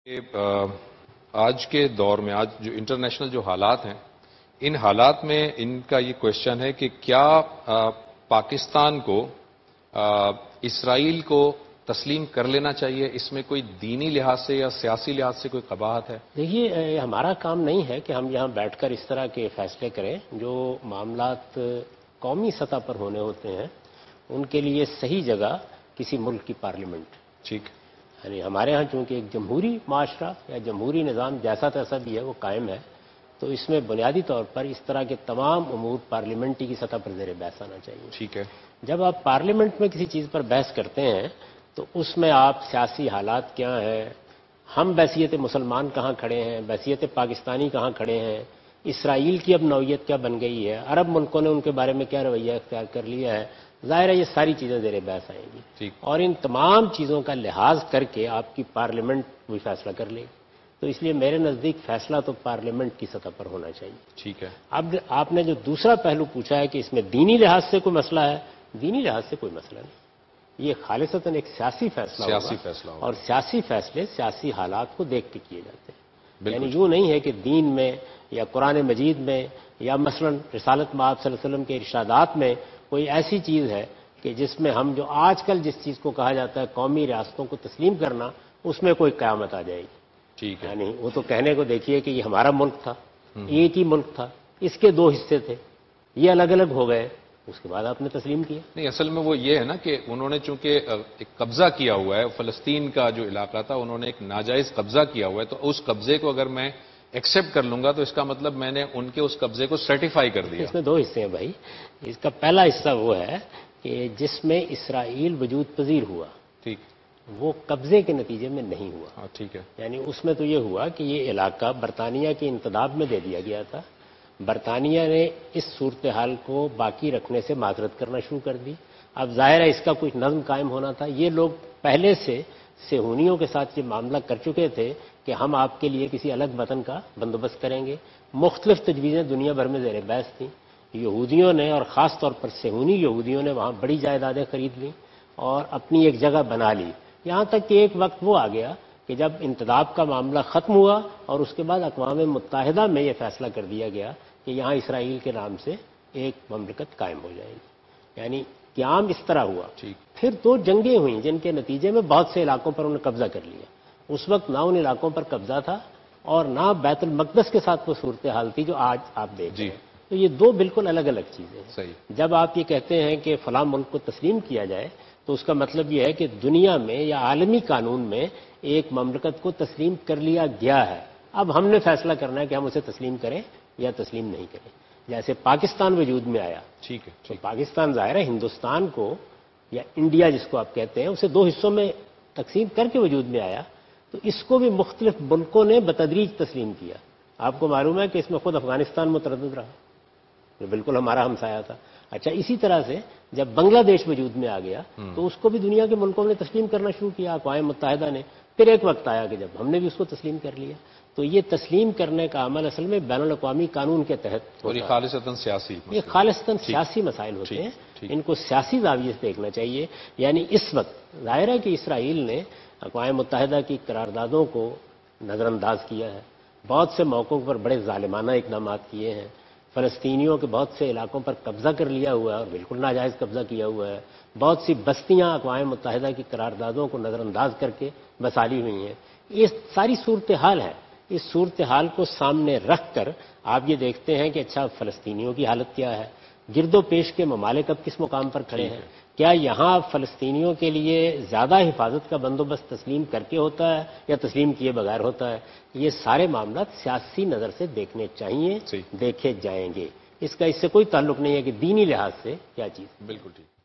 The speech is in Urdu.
کہ آج کے دور میں آج جو انٹرنیشنل جو حالات ہیں ان حالات میں ان کا یہ کوشچن ہے کہ کیا پاکستان کو اسرائیل کو تسلیم کر لینا چاہیے؟ اس میں کوئی دینی لحاظ سے یا سیاسی لحاظ سے کوئی قباحت ہے؟ دیکھیے، ہمارا کام نہیں ہے کہ ہم یہاں بیٹھ کر اس طرح کے فیصلے کریں. جو معاملات قومی سطح پر ہونے ہوتے ہیں ان کے لیے صحیح جگہ کسی ملک کی پارلیمنٹ. ٹھیک. یعنی ہمارے ہاں چونکہ ایک جمہوری معاشرہ یا جمہوری نظام جیسا تیسا بھی ہے وہ قائم ہے، تو اس میں بنیادی طور پر اس طرح کے تمام امور پارلیمنٹی کی سطح پر زیر بحث آنا چاہیے. ٹھیک ہے. جب آپ پارلیمنٹ میں کسی چیز پر بحث کرتے ہیں تو اس میں آپ سیاسی حالات کیا ہیں، ہم بحیثیت مسلمان کہاں کھڑے ہیں، بحیثیت پاکستانی کہاں کھڑے ہیں، اسرائیل کی اب نوعیت کیا بن گئی ہے، عرب ملکوں نے ان کے بارے میں کیا رویہ اختیار کر لیا ہے، ظاہر ہے یہ ساری چیزیں زیر بحث آئیں گی. ٹھیک. اور ان تمام چیزوں کا لحاظ کر کے آپ کی پارلیمنٹ بھی فیصلہ کر لے گی. تو اس لیے میرے نزدیک فیصلہ تو پارلیمنٹ کی سطح پر ہونا چاہیے. ٹھیک ہے. اب آپ نے جو دوسرا پہلو پوچھا ہے کہ اس میں دینی لحاظ سے کوئی مسئلہ ہے، دینی لحاظ سے کوئی مسئلہ نہیں. یہ خالصتاً ایک سیاسی فیصلہ ہوگا اور سیاسی فیصلے سیاسی حالات کو دیکھ کے کیے جاتے ہیں. یعنی یوں نہیں ہے کہ دین میں یا قرآن مجید میں یا مثلاً رسالت مآب صلی اللہ علیہ وسلم کے ارشادات میں کوئی ایسی چیز ہے کہ جس میں ہم جو آج کل جس چیز کو کہا جاتا ہے قومی ریاستوں کو تسلیم کرنا، اس میں کوئی قیامت آ جائے گی. ٹھیک ہے. یعنی وہ تو کہنے کو دیکھیے کہ یہ ہمارا ملک تھا، ایک ہی ملک تھا، اس کے دو حصے تھے، یہ الگ الگ ہو گئے، اس کے بعد آپ نے تسلیم کیا. نہیں، اصل میں وہ یہ ہے نا کہ انہوں نے چونکہ ایک قبضہ کیا ہوا ہے فلسطین کا جو علاقہ تھا، انہوں نے ایک ناجائز قبضہ کیا ہوا ہے، تو اس قبضے کو اگر میں ایکسیپٹ کر لوں گا تو اس کا مطلب میں نے ان کے اس قبضے کو سرٹیفائی کر دیا. اس میں دو حصے ہیں بھائی. اس کا پہلا حصہ وہ ہے کہ جس میں اسرائیل وجود پذیر ہوا، ٹھیک، وہ قبضے کے نتیجے میں نہیں ہوا. ٹھیک ہے. یعنی اس میں تو یہ ہوا کہ یہ علاقہ برطانیہ کے انتداب میں دے دیا گیا تھا، برطانیہ نے اس صورتحال کو باقی رکھنے سے معذرت کرنا شروع کر دی. اب ظاہر ہے اس کا کچھ نظم قائم ہونا تھا. یہ لوگ پہلے سے صہیونیوں کے ساتھ یہ معاملہ کر چکے تھے کہ ہم آپ کے لیے کسی الگ وطن کا بندوبست کریں گے. مختلف تجویزیں دنیا بھر میں زیر بحث تھیں. یہودیوں نے اور خاص طور پر صہیونی یہودیوں نے وہاں بڑی جائیدادیں خرید لیں اور اپنی ایک جگہ بنا لی. یہاں تک کہ ایک وقت وہ آ گیا کہ جب انتداب کا معاملہ ختم ہوا اور اس کے بعد اقوام متحدہ میں یہ فیصلہ کر دیا گیا کہ یہاں اسرائیل کے نام سے ایک مملکت قائم ہو جائے گی. یعنی قیام اس طرح ہوا. پھر دو جنگیں ہوئیں جن کے نتیجے میں بہت سے علاقوں پر انہوں نے قبضہ کر لیا. اس وقت نہ ان علاقوں پر قبضہ تھا اور نہ بیت المقدس کے ساتھ وہ صورتحال تھی جو آج آپ دیکھ رہے ہیں. تو یہ دو بالکل الگ الگ چیزیں ہیں. صحیح. جب آپ یہ کہتے ہیں کہ فلاں ملک کو تسلیم کیا جائے تو اس کا مطلب یہ ہے کہ دنیا میں یا عالمی قانون میں ایک مملکت کو تسلیم کر لیا گیا ہے. اب ہم نے فیصلہ کرنا ہے کہ ہم اسے تسلیم کریں یا تسلیم نہیں کریں. جیسے پاکستان وجود میں آیا، ٹھیک ہے، تو پاکستان ظاہر ہے ہندوستان کو یا انڈیا جس کو آپ کہتے ہیں اسے دو حصوں میں تقسیم کر کے وجود میں آیا، تو اس کو بھی مختلف ملکوں نے بتدریج تسلیم کیا. آپ کو معلوم ہے کہ اس میں خود افغانستان متردد رہا، جو بالکل ہمارا ہمسایہ تھا. اچھا، اسی طرح سے جب بنگلہ دیش وجود میں آ گیا تو اس کو بھی دنیا کے ملکوں نے تسلیم کرنا شروع کیا، اقوام متحدہ نے. پھر ایک وقت آیا کہ جب ہم نے بھی اس کو تسلیم کر لیا. تو یہ تسلیم کرنے کا عمل اصل میں بین الاقوامی قانون کے تحت اور یہ خالصتاً سیاسی، یہ خالصتاً سیاسی مسائل ہوتے ہیں. ان کو سیاسی زاویے سے دیکھنا چاہیے. یعنی اس وقت ظاہر ہے کہ اسرائیل نے اقوام متحدہ کی قراردادوں کو نظر انداز کیا ہے، بہت سے موقعوں پر بڑے ظالمانہ اقدامات کیے ہیں، فلسطینیوں کے بہت سے علاقوں پر قبضہ کر لیا ہوا ہے اور بالکل ناجائز قبضہ کیا ہوا ہے. بہت سی بستیاں اقوام متحدہ کی قراردادوں کو نظر انداز کر کے بسالی ہوئی ہیں. یہ ساری صورتحال ہے. اس صورتحال کو سامنے رکھ کر آپ یہ دیکھتے ہیں کہ اچھا فلسطینیوں کی حالت کیا ہے، گرد و پیش کے ممالک اب کس مقام پر کھڑے ہیں، کیا یہاں فلسطینیوں کے لیے زیادہ حفاظت کا بندوبست تسلیم کر کے ہوتا ہے یا تسلیم کیے بغیر ہوتا ہے. یہ سارے معاملات سیاسی نظر سے دیکھنے چاہیے، دیکھے جائیں گے. اس کا اس سے کوئی تعلق نہیں ہے کہ دینی لحاظ سے کیا چیز. بالکل ٹھیک.